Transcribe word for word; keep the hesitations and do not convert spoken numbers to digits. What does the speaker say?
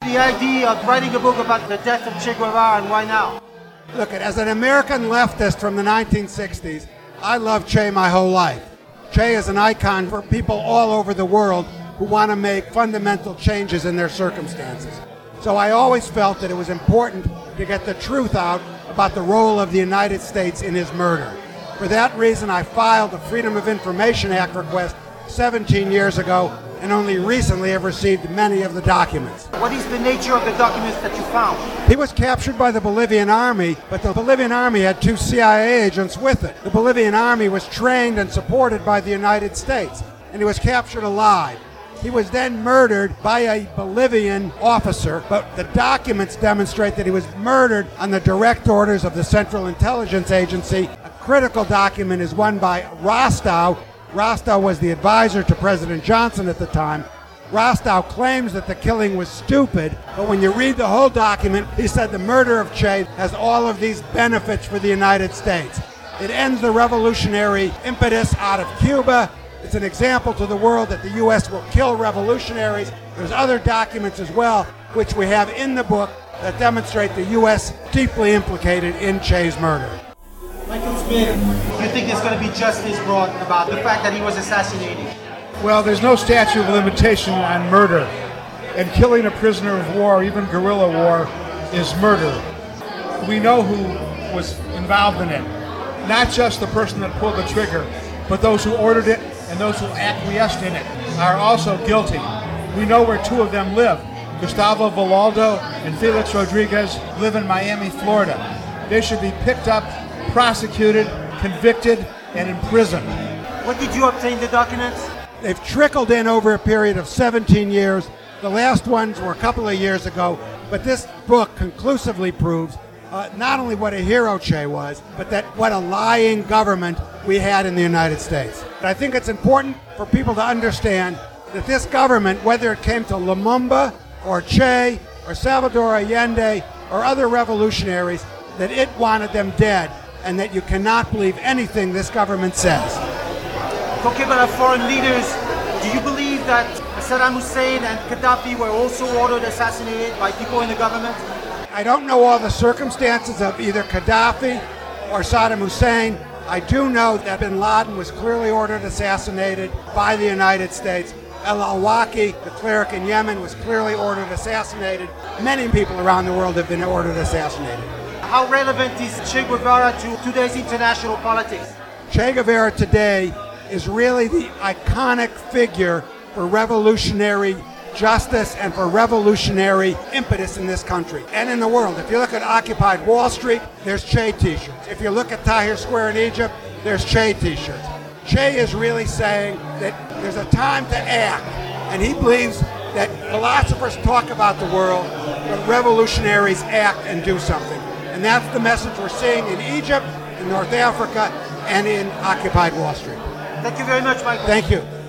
the idea of writing a book about the death of Che Guevara, and why now? Look, as an American leftist from the nineteen sixties, I loved Che my whole life. Che is an icon for people all over the world who want to make fundamental changes in their circumstances. So I always felt that it was important to get the truth out about the role of the United States in his murder. For that reason, I filed a Freedom of Information Act request seventeen years ago, and only recently have received many of the documents. What is the nature of the documents that you found? He was captured by the Bolivian army, but the Bolivian army had two C I A agents with it. The Bolivian army was trained and supported by the United States, and he was captured alive. He was then murdered by a Bolivian officer, but the documents demonstrate that he was murdered on the direct orders of the Central Intelligence Agency. A critical document is one by Rostow. Rostow was the advisor to President Johnson at the time. Rostow claims that the killing was stupid, but when you read the whole document, he said the murder of Che has all of these benefits for the United States. It ends the revolutionary impetus out of Cuba. It's an example to the world that the U S will kill revolutionaries. There's other documents as well, which we have in the book, that demonstrate the U S deeply implicated in Che's murder. Michael Smith, do you think there's going to be justice brought about the fact that he was assassinated? Well, there's no statute of limitation on murder, and killing a prisoner of war, even guerrilla war, is murder. We know who was involved in it. Not just the person that pulled the trigger, but those who ordered it and those who acquiesced in it are also guilty. We know where two of them live. Gustavo Vallaldo and Felix Rodriguez live in Miami, Florida. They should be picked up, prosecuted, convicted, and imprisoned. What did you obtain the documents? They've trickled in over a period of seventeen years. The last ones were a couple of years ago, but this book conclusively proves uh, not only what a hero Che was, but that what a lying government we had in the United States. But I think it's important for people to understand that this government, whether it came to Lumumba or Che or Salvador Allende or other revolutionaries, that it wanted them dead, and that you cannot believe anything this government says. Talking about foreign leaders, do you believe that Saddam Hussein and Gaddafi were also ordered assassinated by people in the government? I don't know all the circumstances of either Gaddafi or Saddam Hussein. I do know that bin Laden was clearly ordered assassinated by the United States. El-Awlaki, the cleric in Yemen, was clearly ordered assassinated. Many people around the world have been ordered assassinated. How relevant is Che Guevara to today's international politics? Che Guevara today is really the iconic figure for revolutionary justice and for revolutionary impetus in this country and in the world. If you look at Occupy Wall Street, there's Che t-shirts. If you look at Tahrir Square in Egypt, there's Che t-shirts. Che is really saying that there's a time to act, and he believes that philosophers talk about the world, but revolutionaries act and do something. And that's the message we're seeing in Egypt, in North Africa, and in Occupied Wall Street. Thank you very much, Michael. Thank you.